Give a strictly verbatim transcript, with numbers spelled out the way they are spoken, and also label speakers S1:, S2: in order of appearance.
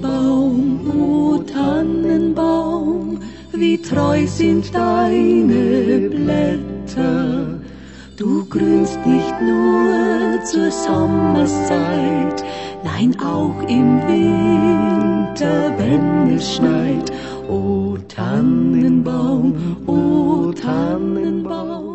S1: Tannenbaum, o Tannenbaum, wie treu sind deine Blätter. Du grünst nicht nur zur Sommerszeit, nein, auch im Winter, wenn es schneit. O Tannenbaum, o Tannenbaum.